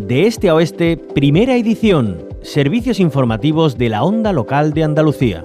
De este a oeste, primera edición. Servicios informativos de la Onda Local de Andalucía.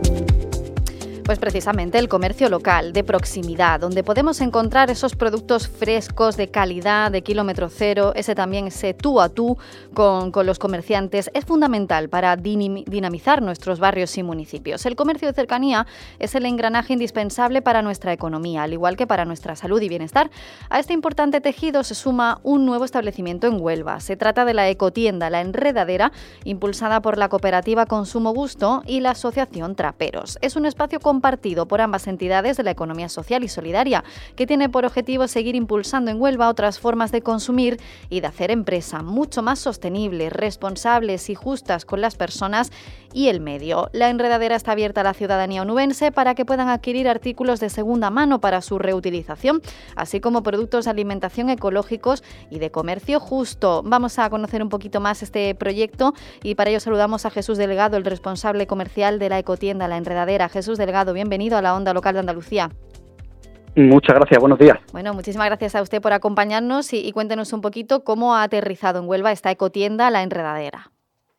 Pues precisamente el comercio local, de proximidad, donde podemos encontrar esos productos frescos, de calidad, de kilómetro cero, ese tú a tú con los comerciantes, es fundamental para dinamizar nuestros barrios y municipios. El comercio de cercanía es el engranaje indispensable para nuestra economía, al igual que para nuestra salud y bienestar. A este importante tejido se suma un nuevo establecimiento en Huelva. Se trata de la ecotienda La Enredadera, impulsada por la cooperativa Consumo Gusto y la asociación Traperos. Es un espacio compartido por ambas entidades de la economía social y solidaria, que tiene por objetivo seguir impulsando en Huelva otras formas de consumir y de hacer empresa mucho más sostenibles, responsables y justas con las personas y el medio. La Enredadera está abierta a la ciudadanía onubense para que puedan adquirir artículos de segunda mano para su reutilización, así como productos de alimentación ecológicos y de comercio justo. Vamos a conocer un poquito más este proyecto y para ello saludamos a Jesús Delgado, el responsable comercial de la ecotienda La Enredadera. Jesús Delgado, bienvenido a la Onda Local de Andalucía. Muchas gracias, buenos días. Bueno, muchísimas gracias a usted por acompañarnos y cuéntenos un poquito cómo ha aterrizado en Huelva esta ecotienda La Enredadera.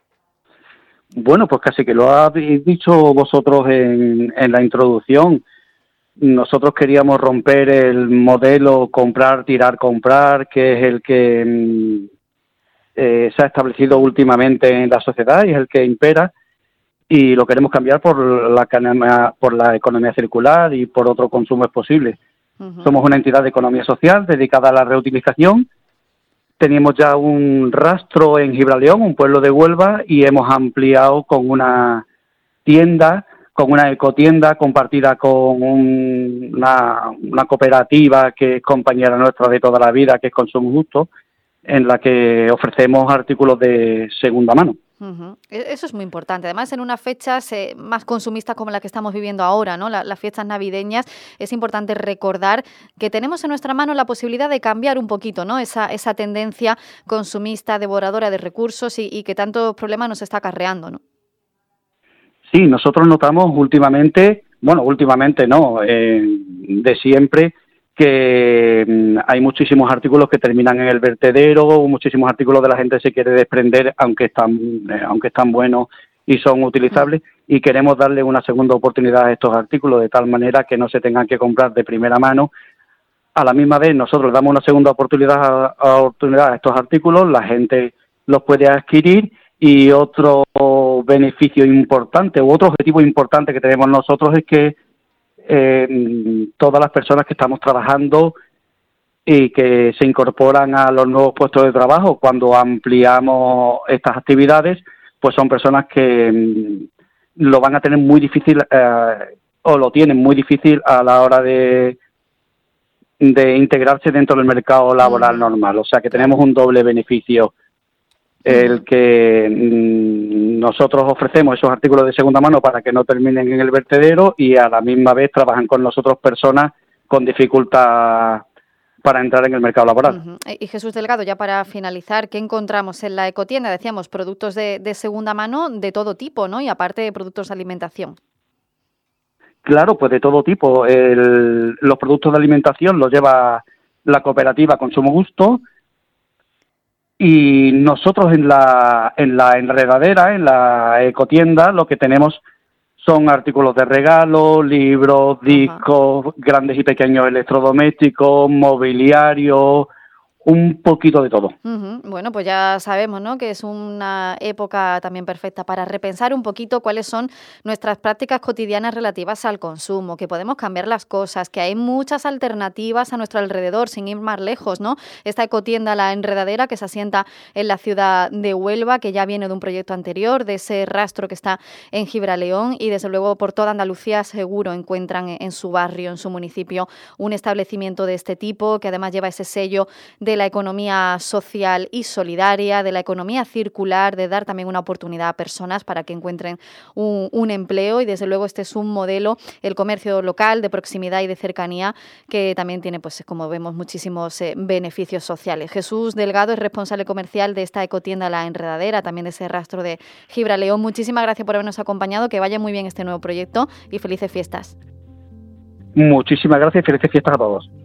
Bueno, pues casi que lo habéis dicho vosotros en la introducción. Nosotros queríamos romper el modelo comprar, tirar, comprar, que es el que se ha establecido últimamente en la sociedad y es el que impera, y lo queremos cambiar por la economía circular y por otro consumo posible. Uh-huh. Somos una entidad de economía social dedicada a la reutilización. Teníamos ya un rastro en Gibraleón, un pueblo de Huelva, y hemos ampliado con una tienda, con una ecotienda compartida con una cooperativa que es compañera nuestra de toda la vida, que es Consumo Justo, en la que ofrecemos artículos de segunda mano. Uh-huh. Eso es muy importante. Además, en unas fechas más consumistas como la que estamos viviendo ahora, ¿no? Las fiestas navideñas, es importante recordar que tenemos en nuestra mano la posibilidad de cambiar un poquito, ¿no? Esa tendencia consumista, devoradora de recursos y que tantos problemas nos está acarreando, ¿no? Sí, nosotros notamos últimamente de siempre, que hay muchísimos artículos que terminan en el vertedero, muchísimos artículos de la gente se quiere desprender, aunque están buenos y son utilizables, y queremos darle una segunda oportunidad a estos artículos de tal manera que no se tengan que comprar de primera mano. A la misma vez nosotros damos una segunda oportunidad a estos artículos, la gente los puede adquirir, y otro beneficio importante u otro objetivo importante que tenemos nosotros es que todas las personas que estamos trabajando y que se incorporan a los nuevos puestos de trabajo cuando ampliamos estas actividades, pues son personas que lo van a tener muy difícil o lo tienen muy difícil a la hora de integrarse dentro del mercado laboral normal. O sea que tenemos un doble beneficio. El que nosotros ofrecemos esos artículos de segunda mano para que no terminen en el vertedero, y a la misma vez trabajan con nosotros personas con dificultad para entrar en el mercado laboral. Uh-huh. Y Jesús Delgado, ya para finalizar, ¿qué encontramos en la ecotienda? Decíamos, productos de segunda mano de todo tipo, ¿no? Y aparte de productos de alimentación. Claro, pues de todo tipo. Los productos de alimentación los lleva la cooperativa Consumo Gusto. Y nosotros en la enredadera, en la ecotienda, lo que tenemos son artículos de regalo, libros, discos, grandes y pequeños electrodomésticos, mobiliario, un poquito de todo. Uh-huh. Bueno, pues ya sabemos, ¿no?, que es una época también perfecta para repensar un poquito cuáles son nuestras prácticas cotidianas relativas al consumo, que podemos cambiar las cosas, que hay muchas alternativas a nuestro alrededor, sin ir más lejos, ¿no? Esta ecotienda La Enredadera, que se asienta en la ciudad de Huelva, que ya viene de un proyecto anterior, de ese rastro que está en Gibraleón, y desde luego por toda Andalucía seguro encuentran en su barrio, en su municipio, un establecimiento de este tipo, que además lleva ese sello de la economía social y solidaria, de la economía circular, de dar también una oportunidad a personas para que encuentren un empleo, y desde luego este es un modelo, el comercio local de proximidad y de cercanía, que también tiene, pues como vemos, muchísimos beneficios sociales. Jesús Delgado es responsable comercial de esta ecotienda La Enredadera, también de ese rastro de Gibraleón. Muchísimas gracias por habernos acompañado, que vaya muy bien este nuevo proyecto y felices fiestas. Muchísimas gracias y felices fiestas a todos.